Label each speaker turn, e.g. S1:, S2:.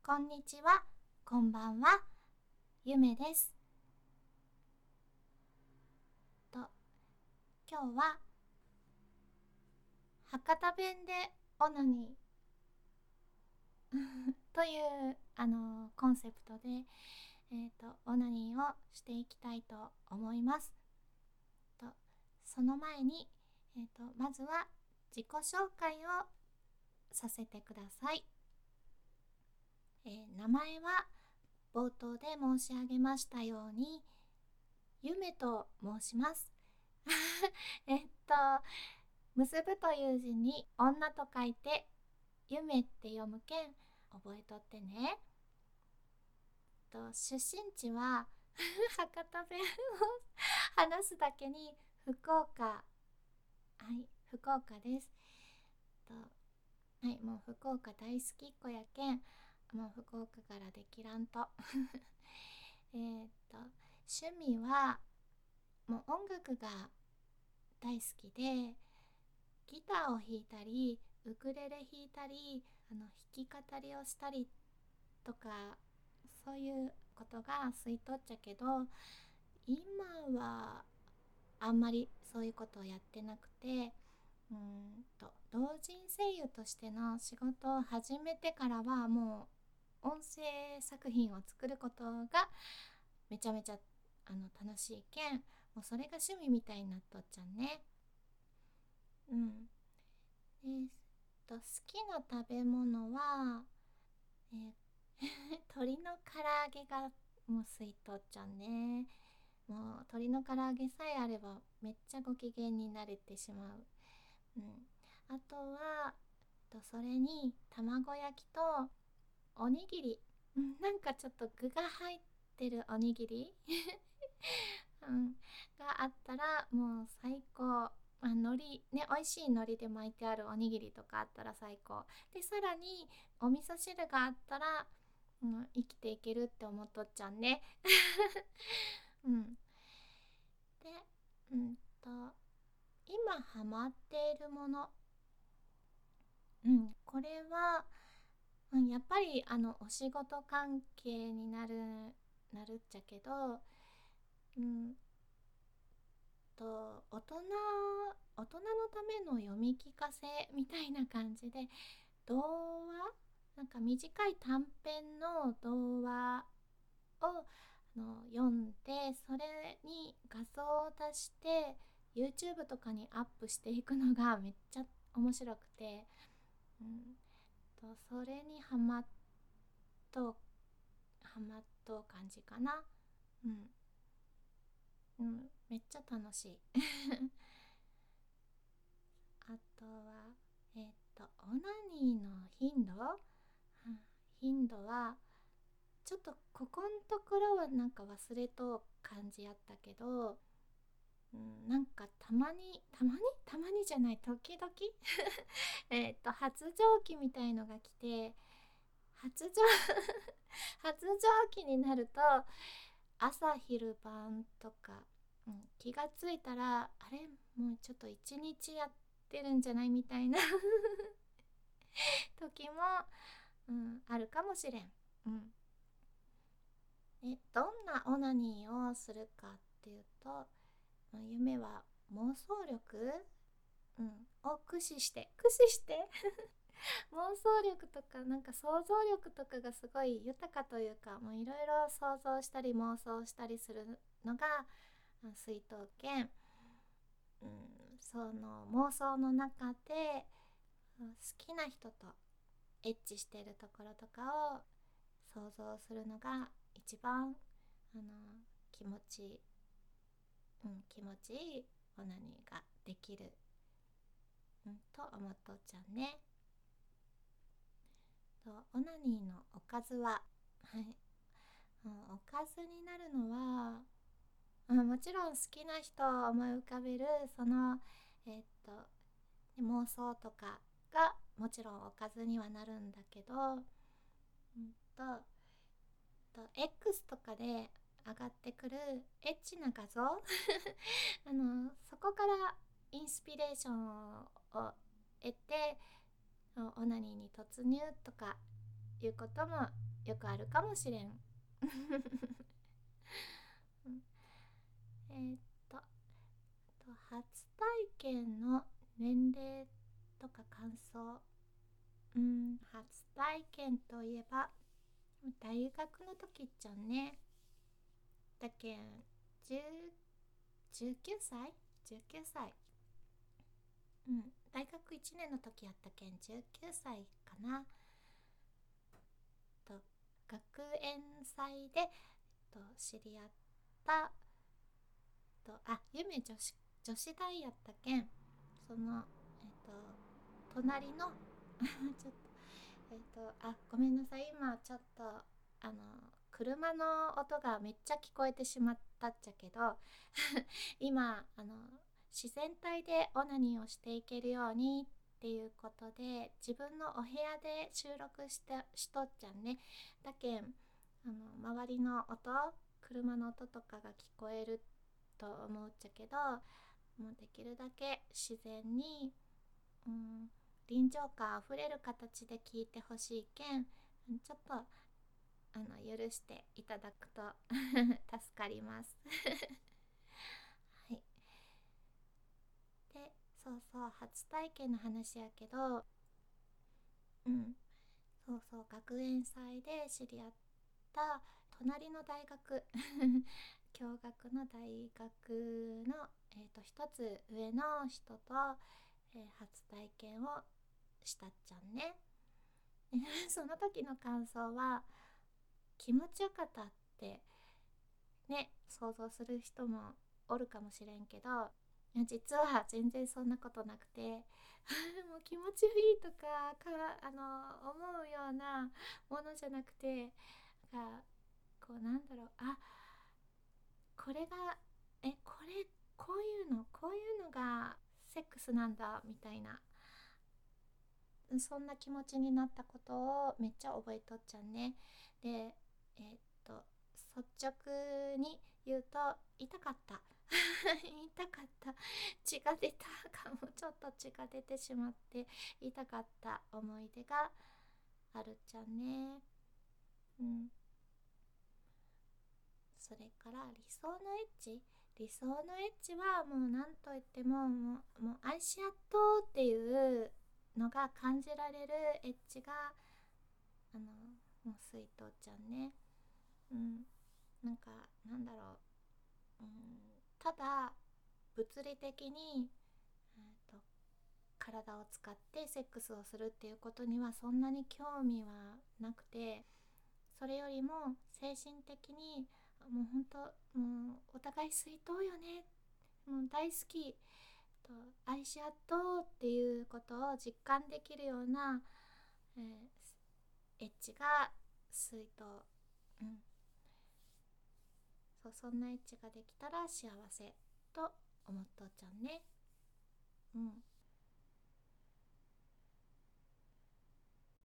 S1: こんにちは、こんばんは、ゆめです。と、今日は博多弁でオナニーというコンセプトで、オナニーをしていきたいと思います。と、その前に、まずは自己紹介をさせてください。名前は冒頭で申し上げましたように、ゆめと申します。えっと、結ぶという字に女と書いて夢って読むけん覚えとってね。出身地は博多弁を話すだけに福岡、はい、福岡です。はい、もう福岡大好きっ子やけん、もう福岡からできらんと趣味はもう音楽が大好きで、ギターを弾いたりウクレレ弾いたり弾き語りをしたりとか、そういうことがすいとっちゃけど、今はあんまりそういうことをやってなくて、同人声優としての仕事を始めてからはもう音声作品を作ることがめちゃめちゃ楽しいけん、もうそれが趣味みたいになっとっちゃんね。好きな食べ物は、えー鶏の唐揚げがもうスイートちゃんね。もう鶏の唐揚げさえあればめっちゃご機嫌になれてしまう。あとはそれに卵焼きとおにぎり、なんかちょっと具が入ってるおにぎりがあったらもう最高。海苔ね、美味しい海苔で巻いてあるおにぎりとかあったら最高で、さらにお味噌汁があったら、生きていけるって思っとっちゃんね。うんで、うんと今ハマっているもの、これは、やっぱりお仕事関係になるっちゃけど、うん大人のための読み聞かせみたいな感じで、童話、なんか短い短編の童話を読んで、それに画像を足して YouTube とかにアップしていくのがめっちゃ面白くて、それにとハマっとう感じかな。うんめっちゃ楽しい。あとはオナニーの頻度はちょっとここんところはなんか忘れとう感じやったけど、なんかたまにじゃない、時々発情期みたいのが来て、発情発情期になると朝昼晩とか、気がついたらあれもうちょっと一日やってるんじゃないみたいな時も、あるかもしれん。どんなオナニーをするかっていうと、夢は妄想力、を駆使して妄想力とかなんか想像力とかがすごい豊かというか、もういろいろ想像したり妄想したりするのが水筒剣、その妄想の中で好きな人とエッチしてるところとかを想像するのが一番あの気持ちいい、気持ちいいオナニーができる、と思っとっちゃうね。オナニーのおかずは、はい、おかずになるのは、もちろん好きな人を思い浮かべるその、えっと妄想とかがもちろんおかずにはなるんだけど、X とかで上がってくるエッチな画像そこからインスピレーションを得てオナニーに突入とかいうこともよくあるかもしれん。うん、えーっと初体験の年齢とか感想。初体験といえば大学の時っちゃんね。だけん19歳 ?19 歳。大学1年の時やったけん19歳かな。と学園祭で知り合った夢女子大やったけん、その隣のちょっとごめんなさい、今ちょっと車の音がめっちゃ聞こえてしまったっちゃけど今自然体でオナニーをしていけるようにっていうことで自分のお部屋で収録しとっちゃんね。だけん周りの音、車の音とかが聞こえると思うっちゃけど、もうできるだけ自然に、臨場感あふれる形で聞いてほしいけん、ちょっと許していただくと助かりますはい。で、そうそう、初体験の話やけど、そうそう、学園祭で知り合った隣の大学共学の大学の、一つ上の人と、初体験をしたっちゃんねその時の感想は気持ちよかったってね、想像する人もおるかもしれんけど、いや実は全然そんなことなくてもう気持ちいいと思うようなものじゃなくて、がなんだろう、これがこういうのがセックスなんだみたいな、そんな気持ちになったことをめっちゃ覚えとっちゃうね。で、率直に言うと痛かった痛かった。血が出たかも。ちょっと血が出てしまって痛かった思い出があるっちゃね。うん。それから理想のエッジはもう何といってももう愛し合っとうっていうのが感じられるエッジがもう水筒ちゃんね。うん。なんかなんだろう、ただ物理的に、と体を使ってセックスをするっていうことにはそんなに興味はなくて、それよりも精神的にもうほんともうお互い水筒よね、もう大好きと愛し合っとうっていうことを実感できるような、エッジが水筒。うん。そんなエッチができたら幸せと思っとっちゃうね。うん。